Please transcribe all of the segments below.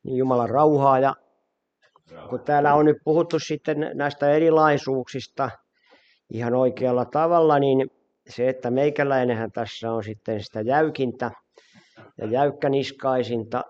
Niin Jumalan rauhaa. Ja kun täällä on nyt puhuttu sitten näistä erilaisuuksista ihan oikealla tavalla, niin se, että meikäläinenhän tässä on sitten sitä jäykintä ja jäykkäniskaisinta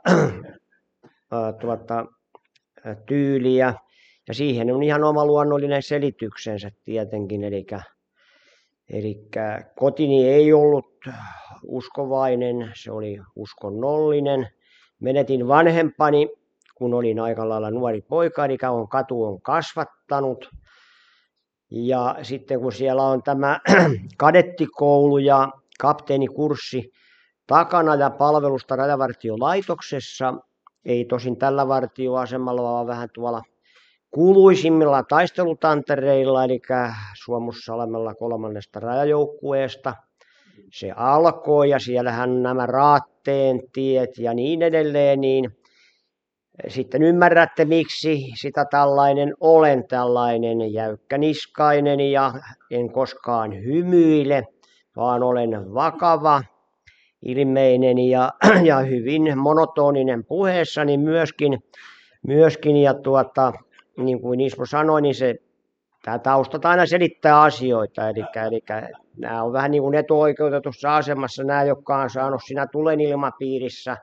tyyliä. Ja siihen on ihan oma luonnollinen selityksensä tietenkin. Eli kotini ei ollut uskovainen, se oli uskonnollinen. Menetin vanhempani, kun olin aika lailla nuori poika, eli katu on kasvattanut. Ja sitten kun siellä on tämä kadettikoulu ja kapteenikurssi takana ja palvelusta rajavartiolaitoksessa, ei tosin tällä vartioasemalla, vaan vähän tuolla kuuluisimmilla taistelutantereilla, eli Suomussalmella 3. rajajoukkueesta. Se alkoi ja siellähän nämä Raatteen tiet ja niin edelleen, niin sitten ymmärrätte, miksi sitä olen tällainen jäykkäniskainen ja en koskaan hymyile, vaan olen vakava, ilmeinen ja hyvin monotoninen puheessani myöskin ja niin kuin Ismo sanoi, niin tämä taustat aina selittää asioita, eli nämä on vähän niin kuin etuoikeutetussa asemassa, nämä, jotka on saanut siinä tulenilmapiirissä.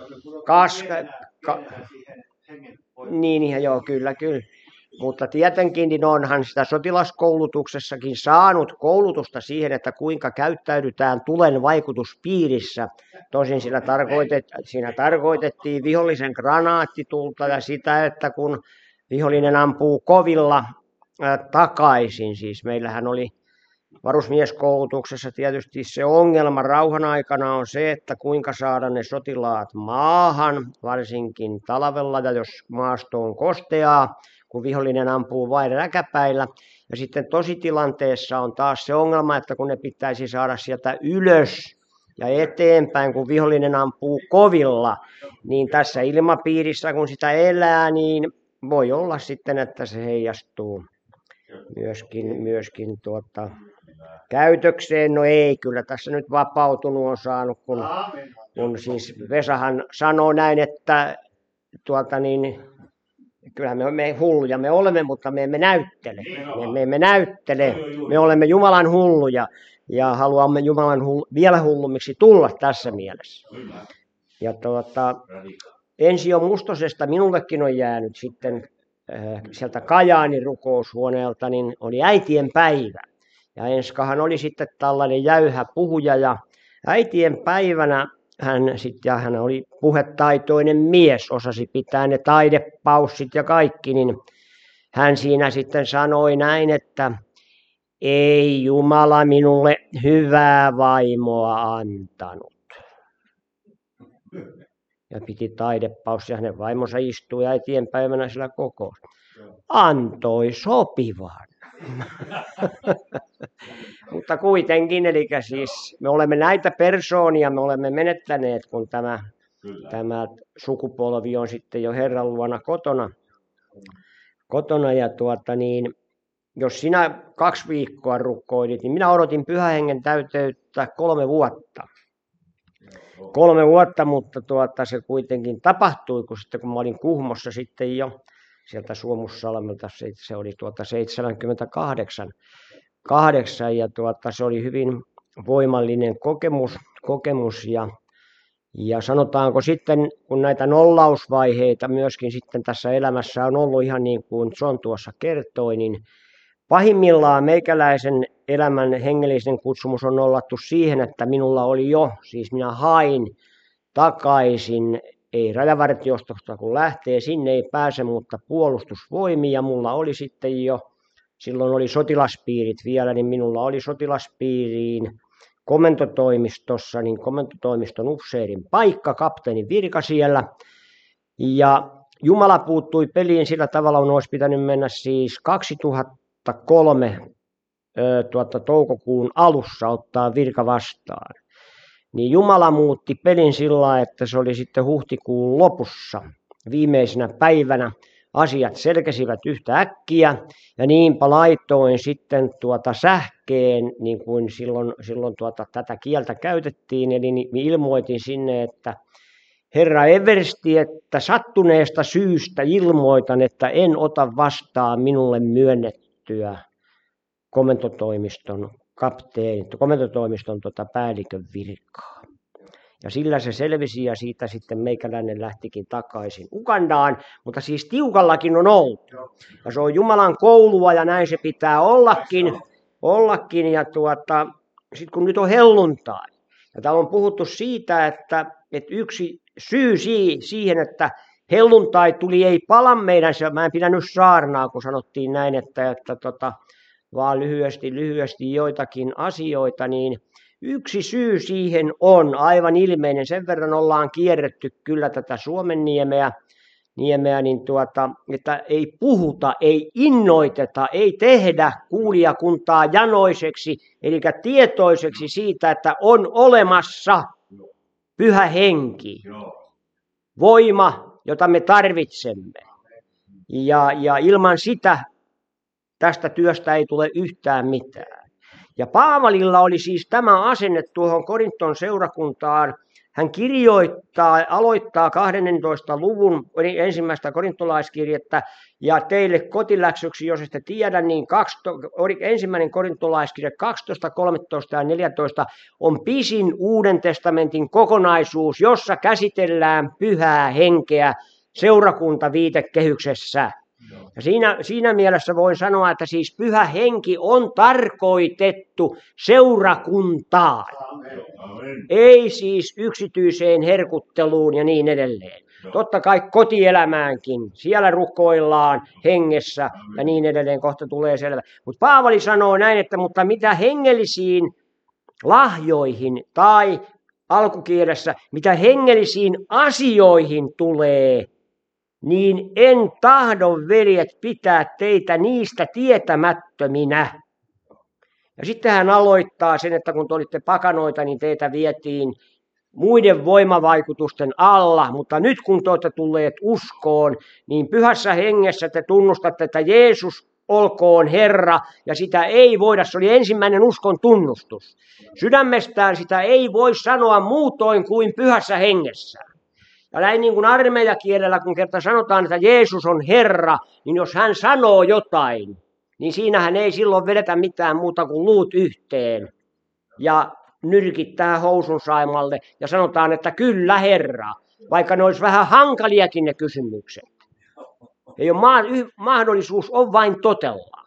Niin, joo, kyllä. Mutta tietenkin niin onhan sitä sotilaskoulutuksessakin saanut koulutusta siihen, että kuinka käyttäydytään tulen vaikutuspiirissä. Tosin siinä tarkoitettiin vihollisen granaattitulta ja sitä, että kun vihollinen ampuu kovilla takaisin. Siis meillähän oli varusmieskoulutuksessa tietysti se ongelma rauhan aikana on se, että kuinka saada ne sotilaat maahan, varsinkin talvella ja jos maasto on kosteaa, kun vihollinen ampuu vain räkäpäillä. Ja sitten tositilanteessa on taas se ongelma, että kun ne pitäisi saada sieltä ylös ja eteenpäin, kun vihollinen ampuu kovilla, niin tässä ilmapiirissä kun sitä elää, niin voi olla sitten, että se heijastuu myöskin käytökseen. No ei, kyllä tässä nyt vapautunut on saanut, kun siis Vesahan sanoo näin, että kyllähän me hulluja me olemme, mutta me emme näyttele. Me emme näyttele, me olemme Jumalan hulluja ja haluamme Jumalan vielä hullummiksi tulla tässä mielessä. Ja Ensio Mustosesta minullekin on jäänyt sitten sieltä Kajaanin rukoushuoneelta, niin oli äitien päivä. Ja Enskahan oli sitten tällainen jäyhä puhuja ja äitien päivänä hän oli puhetaitoinen mies, osasi pitää ne taidepaussit ja kaikki, niin hän siinä sitten sanoi näin, että ei Jumala minulle hyvää vaimoa antanut. Ja piti taidepaussia, hänen vaimonsa istui äitien päivänä sillä kokous. Antoi sopivan. Mutta kuitenkin, eli siis me olemme näitä persoonia, me olemme menettäneet, kun tämä sukupolvi on sitten jo Herran luona kotona ja jos sinä 2 viikkoa rukoilit, niin minä odotin Pyhän Hengen täyteyttä 3 vuotta. 3 vuotta, mutta se kuitenkin tapahtui, kun mä olin Kuhmossa sitten jo sieltä Suomussalmelta, se oli 78 ja se oli hyvin voimallinen kokemus ja sanotaanko sitten, kun näitä nollausvaiheita myöskin sitten tässä elämässä on ollut ihan niin kuin John tuossa kertoi, niin pahimmillaan meikäläisen elämän hengellisen kutsumus on nollattu siihen, että minulla oli siis minä hain takaisin, ei rajavartiostosta kun lähtee, sinne ei pääse, mutta puolustusvoimia mulla oli sitten jo, silloin oli sotilaspiirit vielä, niin minulla oli sotilaspiiriin komentotoimistossa, niin komentotoimiston upseerin paikka, kapteenin virka siellä, ja Jumala puuttui peliin sillä tavalla, kun olisi pitänyt mennä siis 2003 toukokuun alussa ottaa virka vastaan. Niin Jumala muutti pelin sillä lailla, että se oli sitten huhtikuun lopussa, viimeisenä päivänä, asiat selkäsivät yhtä äkkiä ja niinpä laitoin sitten sähkeen, niin kuin silloin tätä kieltä käytettiin, eli ilmoitin sinne, että herra eversti, että sattuneesta syystä ilmoitan, että en ota vastaan minulle myönnettyä komentotoimiston päällikön virkaa. Ja sillä se selvisi ja siitä sitten meikäläinen lähtikin takaisin Ugandaan, mutta siis tiukallakin on oltu. Ja se on Jumalan koulua ja näin se pitää ollakin. Ja sitten kun nyt on helluntai, ja täällä on puhuttu siitä, että yksi syy siihen, että helluntai tuli ei pala meidän, mä en pidänyt saarnaa, kun sanottiin näin, että vaan lyhyesti joitakin asioita, niin yksi syy siihen on aivan ilmeinen. Sen verran ollaan kierretty kyllä tätä Suomenniemeä, niin että ei puhuta, ei innoiteta, ei tehdä kuulijakuntaa janoiseksi, eli tietoiseksi siitä, että on olemassa Pyhä Henki, voima, jota me tarvitsemme. Ja ilman sitä tästä työstä ei tule yhtään mitään. Ja Paavalilla oli siis tämä asenne tuohon Korinton seurakuntaan. Hän aloittaa 12. luvun ensimmäistä korintolaiskirjettä, ja teille kotiläksyksi, jos ette tiedä, niin ensimmäinen korintolaiskirje 12, 13 ja 14 on pisin Uuden testamentin kokonaisuus, jossa käsitellään Pyhää Henkeä seurakuntaviitekehyksessä. Ja siinä mielessä voin sanoa, että siis Pyhä Henki on tarkoitettu seurakuntaan. Ei siis yksityiseen herkutteluun ja niin edelleen. Totta kai kotielämäänkin. Siellä rukoillaan hengessä ja niin edelleen. Kohta tulee selvä. Mutta Paavali sanoo näin, että mutta mitä hengellisiin lahjoihin tai alkukielessä, mitä hengellisiin asioihin tulee, niin en tahdo, veljet, pitää teitä niistä tietämättöminä. Ja sitten hän aloittaa sen, että kun te olitte pakanoita, niin teitä vietiin muiden voimavaikutusten alla, mutta nyt kun te olette tulleet uskoon, niin Pyhässä Hengessä te tunnustatte, että Jeesus olkoon Herra, ja sitä ei voida, se oli ensimmäinen uskon tunnustus. Sydämestään sitä ei voi sanoa muutoin kuin Pyhässä Hengessä. Ja näin niin kuin armeijakielellä, kun kerta sanotaan, että Jeesus on Herra, niin jos hän sanoo jotain, niin siinähän ei silloin vedetä mitään muuta kuin luut yhteen ja nyrkittää housun saimalle ja sanotaan, että kyllä Herra, vaikka ne olisi vähän hankaliakin ne kysymykset. Ei ole mahdollisuus on vain totella.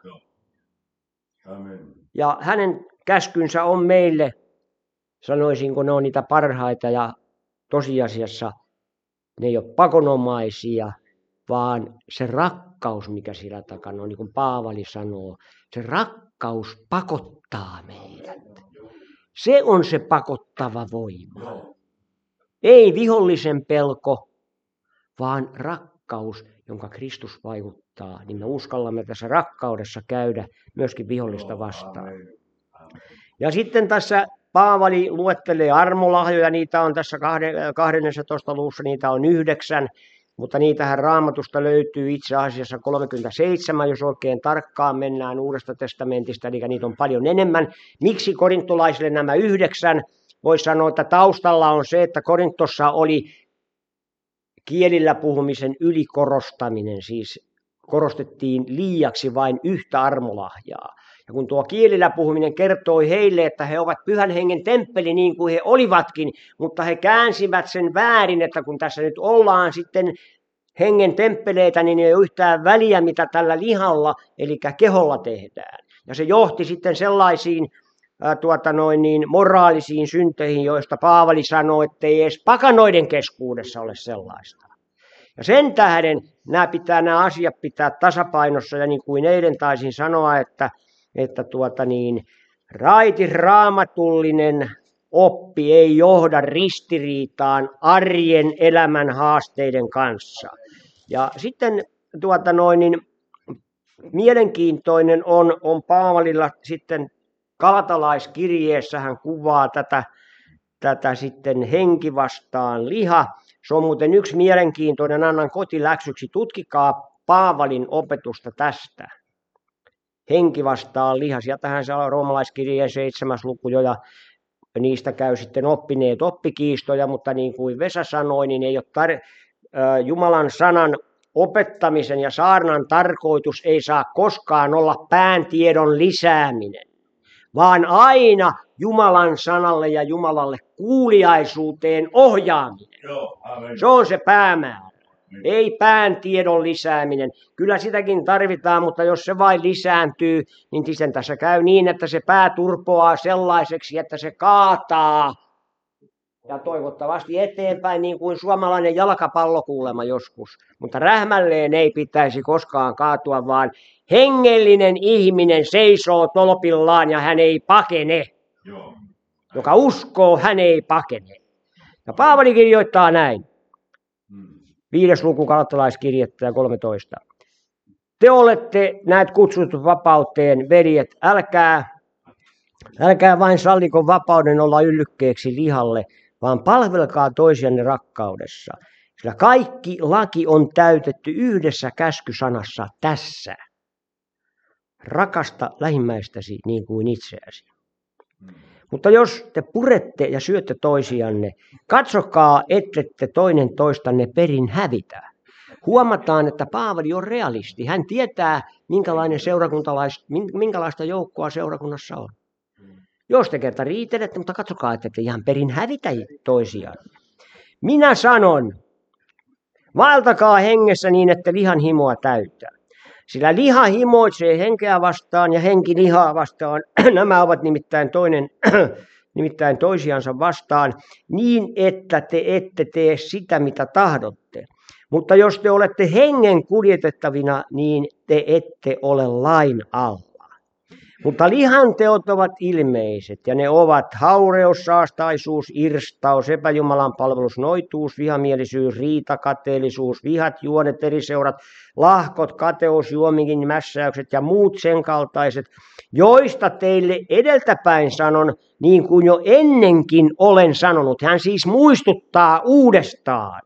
Ja hänen käskynsä on meille, sanoisinko ne on niitä parhaita ja tosiasiassa ne ei ole pakonomaisia, vaan se rakkaus, mikä siellä takana on, niin kuin Paavali sanoo, se rakkaus pakottaa meidät. Se on se pakottava voima. Ei vihollisen pelko, vaan rakkaus, jonka Kristus vaikuttaa, niin me uskallamme tässä rakkaudessa käydä myöskin vihollista vastaan. Ja sitten tässä Paavali luettelee armolahjoja, niitä on tässä 12. luvussa, niitä on 9, mutta niitähän Raamatusta löytyy itse asiassa 37, jos oikein tarkkaan mennään Uudesta testamentista, eli niitä on paljon enemmän. Miksi korintolaisille nämä 9? Voisi sanoa, että taustalla on se, että Korintossa oli kielillä puhumisen ylikorostaminen, siis korostettiin liiaksi vain yhtä armolahjaa. Ja kun tuo kielillä puhuminen kertoi heille, että he ovat Pyhän Hengen temppeli niin kuin he olivatkin, mutta he käänsivät sen väärin, että kun tässä nyt ollaan sitten hengen temppeleitä, niin ei ole yhtään väliä, mitä tällä lihalla, eli keholla tehdään. Ja se johti sitten sellaisiin moraalisiin synteihin, joista Paavali sanoi, että ei edes pakanoiden keskuudessa ole sellaista. Ja sen tähden nämä asiat pitää tasapainossa, ja niin kuin eilen taisin sanoa, että raamatullinen oppi ei johda ristiriitaan arjen elämän haasteiden kanssa. Ja sitten mielenkiintoinen on Paavalilla sitten Galatalaiskirjeessä, hän kuvaa tätä sitten henki vastaan liha. Se on muuten yksi mielenkiintoinen, annan kotiläksyksi, tutkikaa Paavalin opetusta tästä. Henki vastaan liha, sieltähän se on roomalaiskirjeen 7. luku jo, ja niistä käy sitten oppineet oppikiistoja, mutta niin kuin Vesa sanoi, niin ei ole Jumalan sanan opettamisen ja saarnan tarkoitus ei saa koskaan olla pääntiedon lisääminen, vaan aina Jumalan sanalle ja Jumalalle kuuliaisuuteen ohjaaminen. Joo, amen. Se on se päämäärä. Ei pääntiedon lisääminen. Kyllä sitäkin tarvitaan, mutta jos se vain lisääntyy, niin sitten tässä käy niin, että se pää turpoaa sellaiseksi, että se kaataa. Ja toivottavasti eteenpäin, niin kuin suomalainen jalkapallo kuulemma joskus. Mutta rähmälleen ei pitäisi koskaan kaatua, vaan hengellinen ihminen seisoo tolpillaan ja hän ei pakene. Joo. Joka uskoo, hän ei pakene. Ja Paavali kirjoittaa näin. 5. luku Galattalaiskirjettä 13. Te olette näet kutsutut vapauteen, veljet, älkää vain salliko vapauden olla yllykkeeksi lihalle, vaan palvelkaa toisianne rakkaudessa. Sillä kaikki laki on täytetty yhdessä käskysanassa tässä. Rakasta lähimmäistäsi niin kuin itseäsi. Mutta jos te purette ja syötte toisianne, katsokaa, ettette toinen toistanne perin hävitä. Huomataan, että Paavali on realisti. Hän tietää, minkälaista joukkoa seurakunnassa on. Jos te kerta riitelette, mutta katsokaa, ettette ihan perin hävitä toisiaan. Minä sanon, vaeltakaa hengessä niin, että lihan himoa täyttää. Sillä liha himoitsee henkeä vastaan ja henki lihaa vastaan. Nämä ovat nimittäin toisiansa vastaan niin, että te ette tee sitä, mitä tahdotte. Mutta jos te olette hengen kuljetettavina, niin te ette ole lain alla. Mutta lihan teot ovat ilmeiset, ja ne ovat haureus, saastaisuus, irstaus, epäjumalan palvelus, noituus, vihamielisyys, riita, kateellisuus, vihat, juonet, eriseurat, lahkot, kateus, juomingin, mässäykset ja muut sen kaltaiset, joista teille edeltäpäin sanon, niin kuin jo ennenkin olen sanonut. Hän siis muistuttaa uudestaan,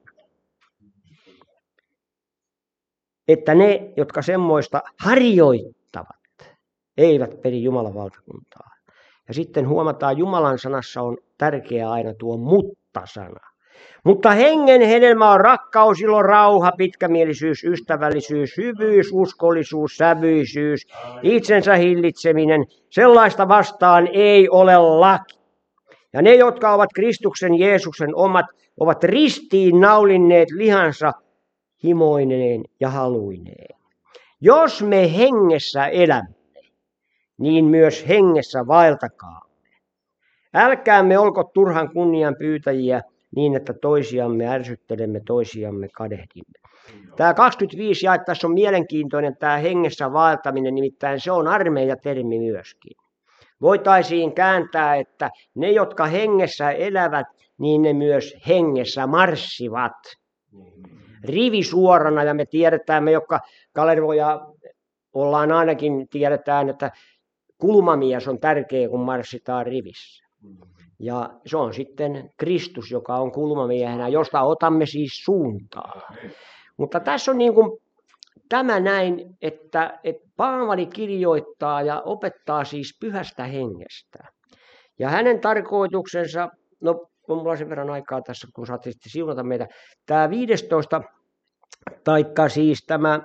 että ne, jotka semmoista harjoittavat, eivät peri Jumalan valtakuntaa. Ja sitten huomataan, Jumalan sanassa on tärkeä aina tuo mutta-sana. Mutta hengen hedelmä on rakkaus, ilo, rauha, pitkämielisyys, ystävällisyys, hyvyys, uskollisuus, sävyisyys, itsensä hillitseminen. Sellaista vastaan ei ole laki. Ja ne, jotka ovat Kristuksen Jeesuksen omat, ovat ristiin naulinneet lihansa himoineen ja haluineen. Jos me hengessä elämme, niin myös hengessä vaeltakaamme. Älkäämme olko turhan kunnian pyytäjiä niin, että toisiamme ärsyttelemme, toisiamme kadehdimme. Tämä 25 jae tässä on mielenkiintoinen, tämä hengessä vaeltaminen, nimittäin se on armeijatermi myöskin. Voitaisiin kääntää, että ne, jotka hengessä elävät, niin ne myös hengessä marssivat. Rivi suorana, ja me tiedetään, me jotka Kalervoja ollaan ainakin, tiedetään, että kulmamies on tärkeä, kun marssitaan rivissä. Ja se on sitten Kristus, joka on kulmamiehenä, josta otamme siis suuntaa. Mutta tässä on niin kuin tämä näin, että Paavali kirjoittaa ja opettaa siis pyhästä hengestä. Ja hänen tarkoituksensa, no on mulla sen verran aikaa tässä, kun saatte sitten siunata meitä. Tämä 15, taikka siis tämä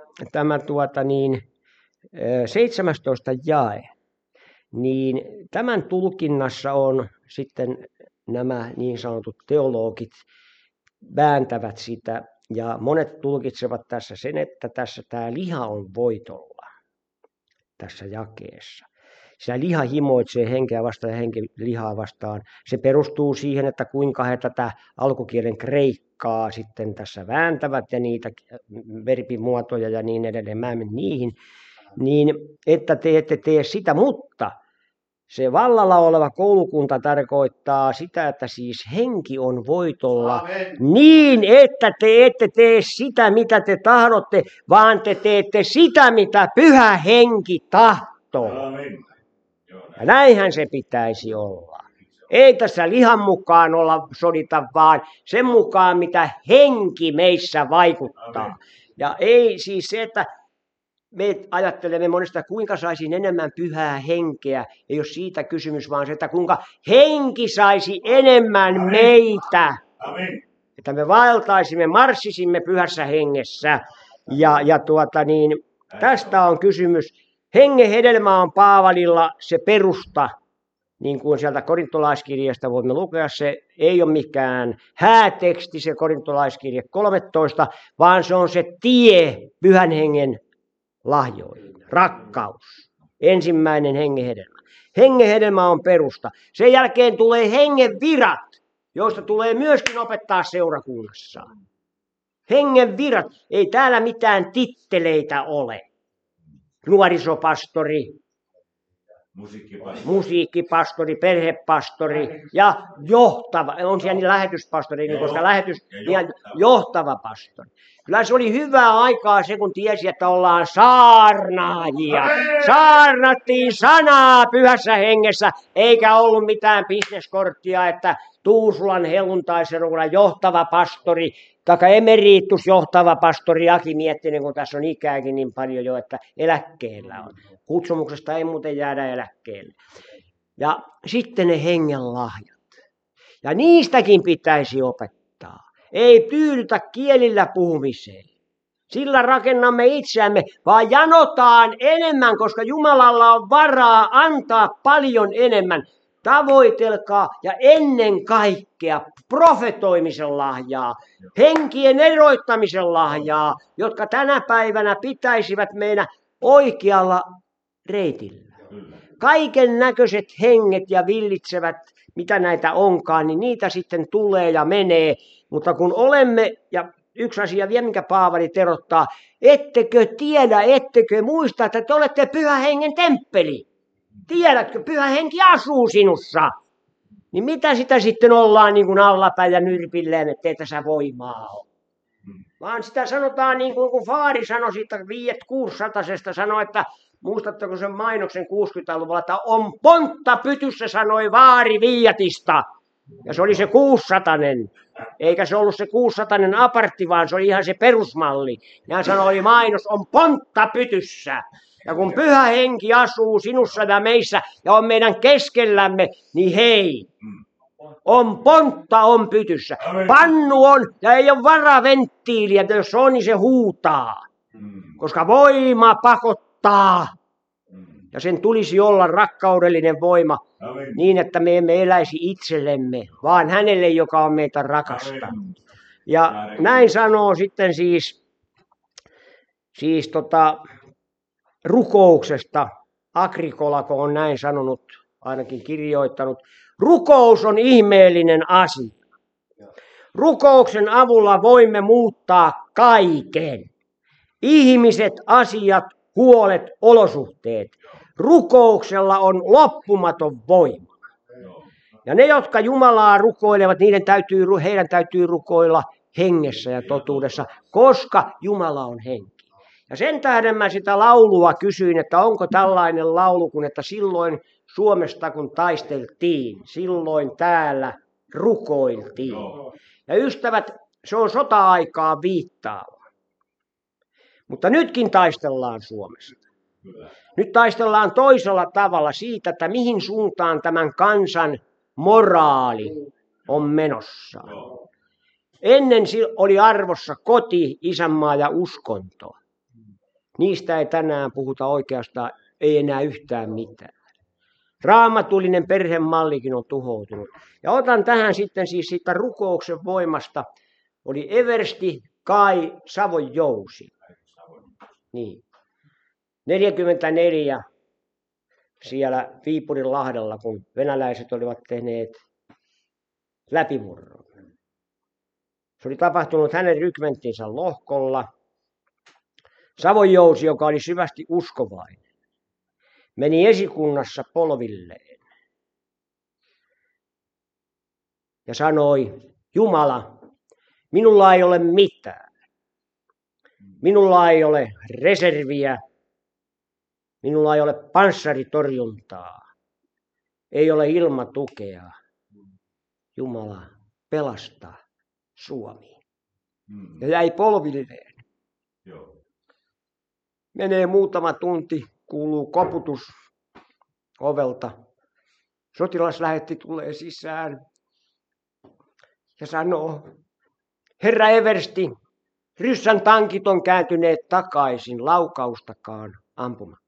17 jae, niin tämän tulkinnassa on sitten nämä niin sanotut teologit vääntävät sitä, ja monet tulkitsevat tässä sen, että tässä tämä liha on voitolla tässä jakeessa. Sillä liha himoitsee henkeä vastaan ja henki lihaa vastaan. Se perustuu siihen, että kuinka he tätä alkukielen kreikkaa sitten tässä vääntävät ja niitä verbimuotoja ja niin edelleen. Mä menen niihin. Niin, että te ette tee sitä, mutta se vallalla oleva koulukunta tarkoittaa sitä, että siis henki on voitolla. Amen. Niin, että te ette tee sitä, mitä te tahdotte, vaan te teette sitä, mitä pyhä henki tahtoo. Amen. Ja näinhän se pitäisi olla. Ei tässä lihan mukaan olla sodita, vaan sen mukaan, mitä henki meissä vaikuttaa. Amen. Ja ei siis se, että me ajattelemme monesta, kuinka saisin enemmän pyhää henkeä. Ei ole siitä kysymys, vaan se, että kuinka henki saisi enemmän meitä. Amen. Että me vaeltaisimme, marssisimme pyhässä hengessä. Ja tästä on kysymys. Hengen hedelmä on Paavalilla se perusta. Niin kuin sieltä korintolaiskirjasta voimme lukea, se ei ole mikään hääteksti, se korintolaiskirje 13, vaan se on se tie pyhän hengen lahjoihin. Rakkaus. Ensimmäinen hengen hedelmä. Hengen hedelmä on perusta. Sen jälkeen tulee hengen virat, joista tulee myöskin opettaa seurakunnassa. Hengen virat. Ei täällä mitään titteleitä ole. Nuorisopastori, musiikkipastori, perhepastori ja johtava, on siellä niin lähetyspastori, niin koska johtava pastori. Kyllä se oli hyvää aikaa se, kun tiesi, että ollaan saarnaajia. Saarnattiin sanaa pyhässä hengessä, eikä ollut mitään bisneskorttia, että Tuusulan helluntaiseurakunnan johtava pastori, tai emeritus johtava pastori Aki Miettinen, kun tässä on ikääkin niin paljon jo, että eläkkeellä on. Kutsumuksesta ei muuten jäädä eläkkeelle. Ja sitten ne hengen lahjat. Ja niistäkin pitäisi opettaa. Ei tyydytä kielillä puhumiseen. Sillä rakennamme itseämme, vaan janotaan enemmän, koska Jumalalla on varaa antaa paljon enemmän. Tavoitelkaa ja ennen kaikkea profetoimisen lahjaa, henkien eroittamisen lahjaa, jotka tänä päivänä pitäisivät meidän oikealla reitillä. Kaiken näköiset henget ja villitsevät, mitä näitä onkaan, niin niitä sitten tulee ja menee. Mutta kun olemme, ja yksi asia vielä, minkä Paavali terottaa, ettekö tiedä, ettekö muista, että te olette pyhän hengen temppeli. Tiedätkö, pyhä henki asuu sinussa. Niin mitä sitä sitten ollaan niin kuin allapäin ja nyrpilleen, ettei tässä voimaa ole. Vaan sitä sanotaan niin kuin kun Faari sanoi siitä 5600 sanoi, että muistatteko sen mainoksen 60-luvulla, että on pontta pytyssä, sanoi Vaari Viiatista. Ja se oli se 600, eikä se ollut se 600 apartti, vaan se oli ihan se perusmalli. Ja hän sanoi, mainos on pontta pytyssä. Ja kun pyhä henki asuu sinussa ja meissä ja on meidän keskellämme, niin hei, on pontta on pytyssä. Pannu on ja ei ole varaventtiiliä, että jos on, niin se huutaa. Koska voima pakottaa. Ja sen tulisi olla rakkaudellinen voima niin, että me emme eläisi itsellemme, vaan hänelle, joka on meitä rakastanut. Ja näin sanoo sitten siis rukouksesta. Agrikolako on näin sanonut, ainakin kirjoittanut. Rukous on ihmeellinen asia. Rukouksen avulla voimme muuttaa kaiken. Ihmiset, asiat, huolet, olosuhteet. Rukouksella on loppumaton voima. Ja ne, jotka Jumalaa rukoilevat, heidän täytyy rukoilla hengessä ja totuudessa, koska Jumala on henki. Ja sen tähden mä sitä laulua kysyin, että onko tällainen laulu, kun että silloin Suomesta kun taisteltiin, silloin täällä rukoiltiin. Ja ystävät, se on sota-aikaa viittaava. Mutta nytkin taistellaan Suomessa. Nyt taistellaan toisella tavalla siitä, että mihin suuntaan tämän kansan moraali on menossa. Ennen oli arvossa koti, isänmaa ja uskonto. Niistä ei tänään puhuta oikeastaan, ei enää yhtään mitään. Raamatullinen perhemallikin on tuhoutunut. Ja otan tähän sitten siis siitä rukouksen voimasta. Oli Eversti Kai Savon Jousi. Niin. 44 siellä Viipurin lahdella, kun venäläiset olivat tehneet läpimurron. Se oli tapahtunut hänen rykmenttinsä lohkolla. Savon Jousi, joka oli syvästi uskovainen, meni esikunnassa polvilleen ja sanoi, Jumala, minulla ei ole mitään. Minulla ei ole reserviä. Minulla ei ole panssaritorjuntaa. Ei ole ilmatukea. Jumala, pelasta Suomi. Ja jäi polvilleen. Menee muutama tunti, kuuluu koputus ovelta. Sotilaslähetti tulee sisään ja sanoo, herra eversti, ryssän tankit on kääntyneet takaisin, laukaustakaan ampumatta.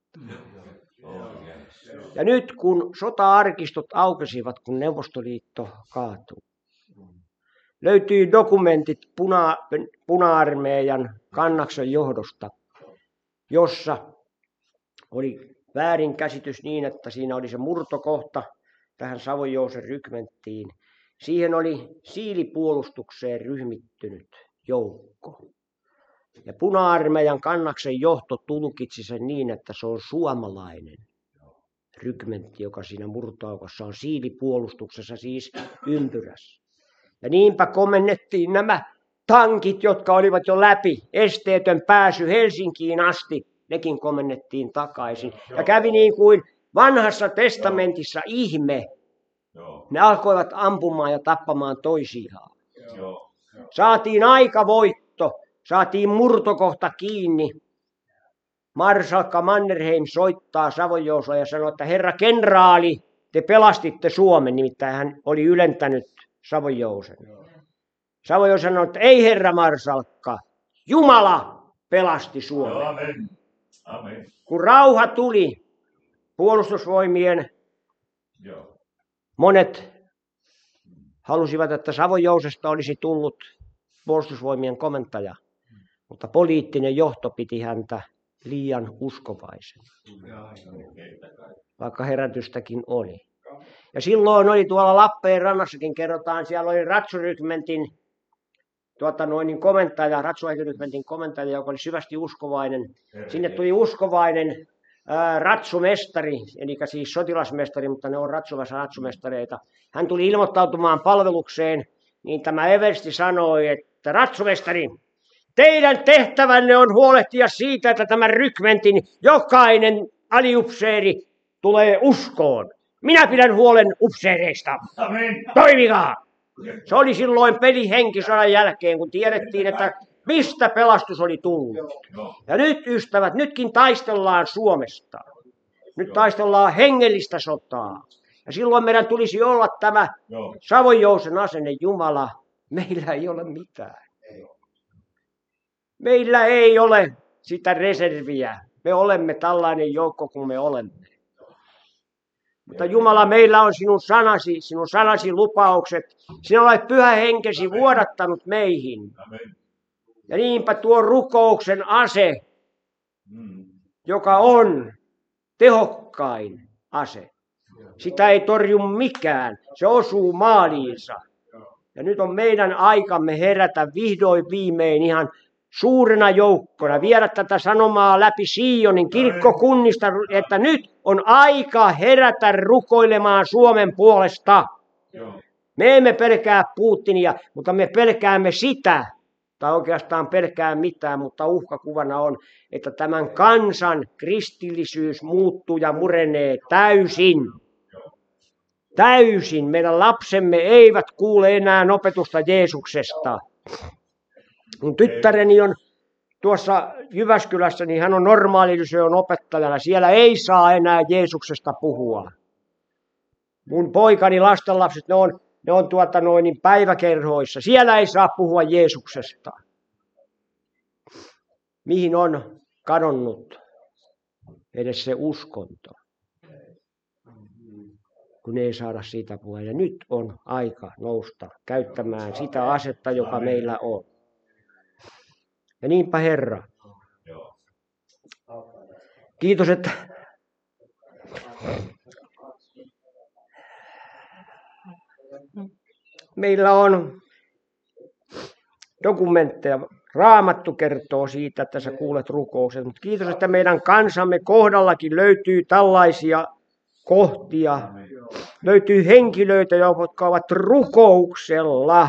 Ja nyt kun sota-arkistot aukesivat, kun Neuvostoliitto kaatui, löytyi dokumentit Puna-armeijan Kannaksen johdosta, jossa oli väärinkäsitys niin, että siinä oli se murtokohta tähän Savonjousen rykmenttiin. Siihen oli siilipuolustukseen ryhmittynyt joukko. Ja Puna-armeijan Kannaksen johto tulkitsi sen niin, että se on suomalainen rykmentti, joka siinä murtoaukossa on siilipuolustuksessa, siis ympyrässä. Ja niinpä komennettiin nämä tankit, jotka olivat jo läpi, esteetön pääsy Helsinkiin asti, nekin komennettiin takaisin. Ja kävi niin kuin vanhassa testamentissa ihme. Ne alkoivat ampumaan ja tappamaan toisiaan. Saatiin aikavoitto, saatiin murtokohta kiinni. Marsalkka Mannerheim soittaa Savonjousua ja sanoo, että herra kenraali, te pelastitte Suomen, nimittäin hän oli ylentänyt Savonjousen. Savonjous sanoi, että ei herra Marsalkka, Jumala pelasti Suomen. Amen. Amen. Kun rauha tuli, puolustusvoimien monet halusivat, että Savonjousesta olisi tullut puolustusvoimien komentaja, mutta poliittinen johto piti häntä liian uskovaisena, vaikka herätystäkin oli. Ja silloin oli tuolla Lappeenrannassakin, kerrotaan, siellä oli ratsurykmentin komentaja, ratsuaikirykmentin komentaja, joka oli syvästi uskovainen. Sinne tuli uskovainen ratsumestari, eli siis sotilasmestari, mutta ne on ratsumestareita. Hän tuli ilmoittautumaan palvelukseen, niin tämä eversti sanoi, että ratsumestari, teidän tehtävänne on huolehtia siitä, että tämän rykmentin jokainen aliupseeri tulee uskoon. Minä pidän huolen upseereista. Amen. Toimikaa! Se oli silloin pelihenki sodan jälkeen, kun tiedettiin, että mistä pelastus oli tullut. Ja nyt ystävät, nytkin taistellaan Suomesta. Nyt taistellaan hengellistä sotaa. Ja silloin meidän tulisi olla tämä Savonjousen asenne, Jumala, meillä ei ole mitään. Meillä ei ole sitä reserviä. Me olemme tällainen joukko kuin me olemme. Mutta Jumala, meillä on sinun sanasi lupaukset. Sinä olet pyhä henkesi vuodattanut meihin. Ja niinpä tuo rukouksen ase, joka on tehokkain ase. Sitä ei torju mikään. Se osuu maaliinsa. Ja nyt on meidän aikamme herätä vihdoin viimein ihan suurena joukkona, viedä tätä sanomaa läpi Sionin kirkkokunnista, että nyt on aika herätä rukoilemaan Suomen puolesta. Me emme pelkää Putinia, mutta me pelkäämme sitä, tai oikeastaan pelkää mitään, mutta uhkakuvana on, että tämän kansan kristillisyys muuttuu ja murenee täysin. Täysin. Meidän lapsemme eivät kuule enää opetusta Jeesuksesta. Mun tyttäreni on tuossa Jyväskylässä, niin hän on normaalilyseon opettajana. Siellä ei saa enää Jeesuksesta puhua. Mun poikani lastenlapset, ne on päiväkerhoissa. Siellä ei saa puhua Jeesuksesta. Mihin on kadonnut edes se uskonto, kun ei saada siitä puhua. Ja nyt on aika nousta käyttämään sitä asetta, joka meillä on. Ja niinpä Herra. Kiitos, että meillä on dokumentteja. Raamattu kertoo siitä, että sä kuulet rukoukset. Mutta kiitos, että meidän kansamme kohdallakin löytyy tällaisia kohtia. Löytyy henkilöitä, jotka ovat rukouksella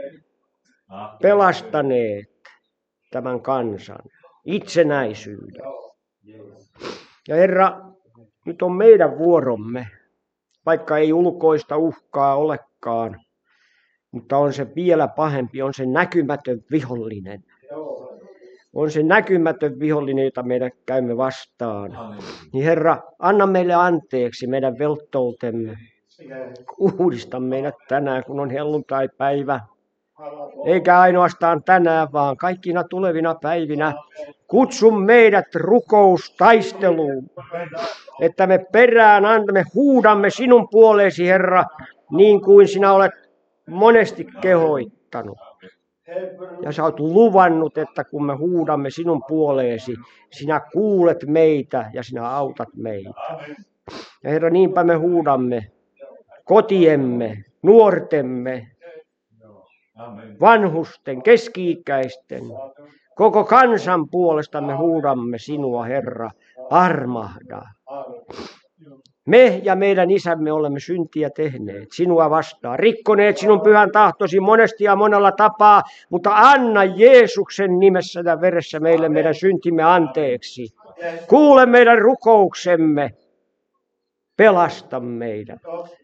pelastaneet tämän kansan itsenäisyyden. Ja Herra, nyt on meidän vuoromme, vaikka ei ulkoista uhkaa olekaan, mutta on se vielä pahempi, on se näkymätön vihollinen. on se näkymätön vihollinen, jota meidän käymme vastaan. Niin Herra, anna meille anteeksi meidän velttoutemme. Uudista meidät tänään, kun on helluntai-päivä. Eikä ainoastaan tänään, vaan kaikkina tulevina päivinä. Kutsu meidät rukoustaisteluun, että me perään antamme, huudamme sinun puoleesi, Herra, niin kuin sinä olet monesti kehoittanut. Ja sä oot luvannut, että kun me huudamme sinun puoleesi, sinä kuulet meitä ja sinä autat meitä. Ja Herra, niinpä me huudamme kotiemme, nuortemme, vanhusten, keski-ikäisten, koko kansan puolesta me huudamme sinua, Herra, armahda. Me ja meidän isämme olemme syntiä tehneet sinua vastaan, rikkoneet sinun pyhän tahtosi monesti ja monella tapaa, mutta anna Jeesuksen nimessä ja veressä meille meidän syntimme anteeksi. Kuule meidän rukouksemme, pelasta meidät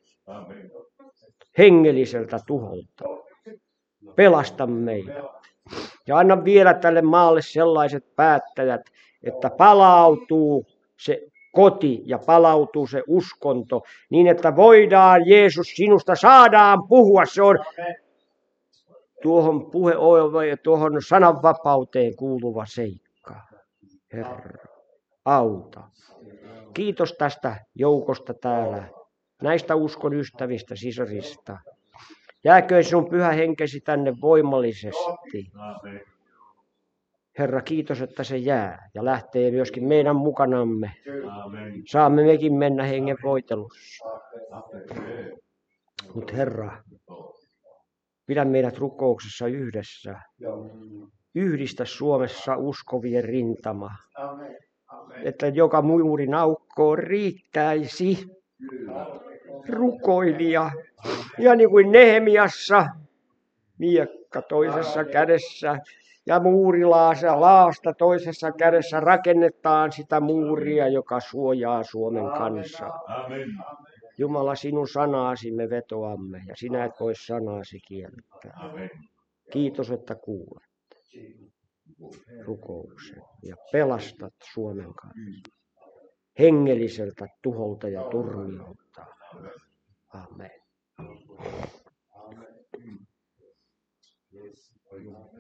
hengelliseltä tuholta. Pelasta meidät. Ja anna vielä tälle maalle sellaiset päättäjät, että palautuu se koti ja palautuu se uskonto, niin että voidaan Jeesus sinusta saadaan puhua. Se on tuohon sananvapauteen kuuluva seikka. Herra, auta. Kiitos tästä joukosta täällä, näistä uskon ystävistä, sisarista. Jääköön sinun pyhä henkesi tänne voimallisesti. Herra, kiitos, että se jää ja lähtee myöskin meidän mukanamme. Saamme mekin mennä hengen voitelussa. Mutta Herra, pidä meidät rukouksessa yhdessä. Yhdistä Suomessa uskovien rintama. Että joka muurin aukkoon riittäisi rukoilija. Ja niin kuin Nehemiassa, miekka toisessa kädessä ja laasta toisessa kädessä rakennetaan sitä muuria, joka suojaa Suomen kansaa. Jumala, sinun sanaasi me vetoamme ja sinä et voi sanaasi kieltää. Kiitos, että kuulet rukouksen ja pelastat Suomen kansaa hengelliseltä tuholta ja turmiolta. Amen.